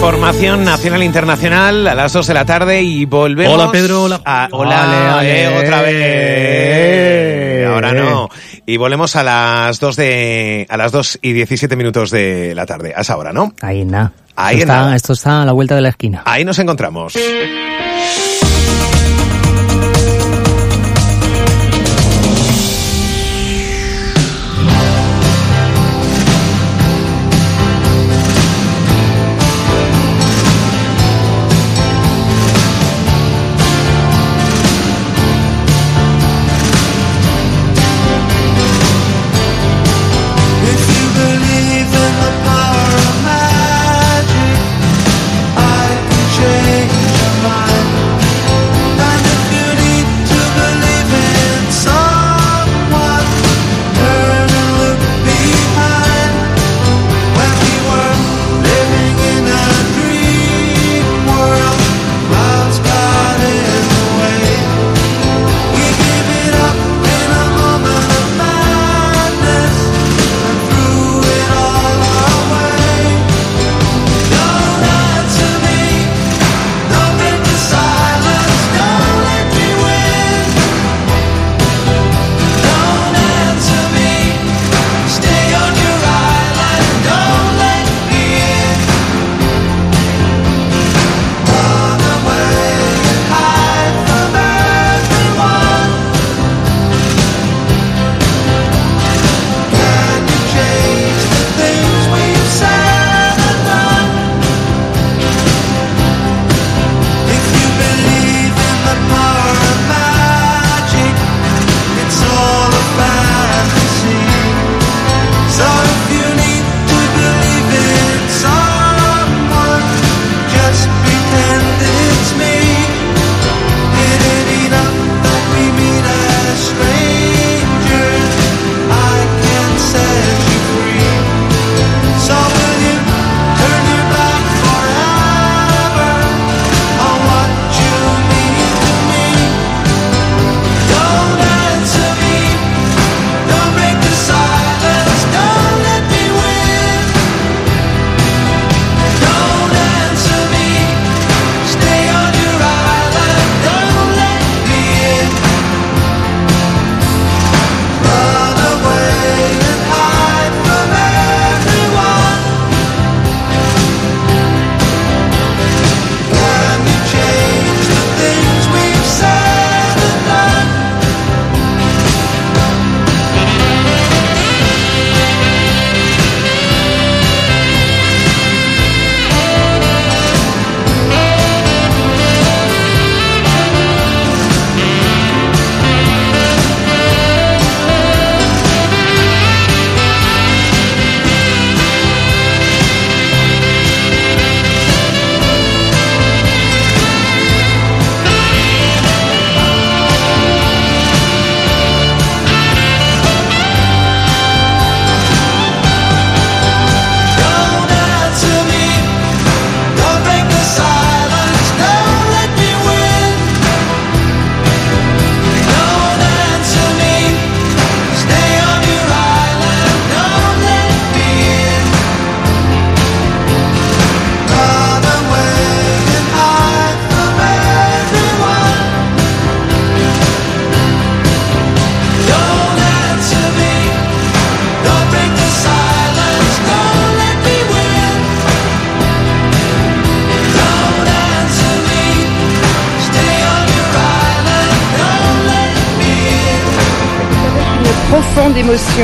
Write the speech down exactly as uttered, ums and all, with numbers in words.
Información nacional e internacional a las dos de la tarde y volvemos. Hola Pedro, hola. A, hola, ale, ale, eh, otra vez. Eh, Ahora no. Y volvemos a las dos de a las dos y diecisiete minutos de la tarde. A esa hora, ¿no? Ahí nada. Ahí esto, está, nada. esto está a la vuelta de la esquina. Ahí nos encontramos. Profonde émotion.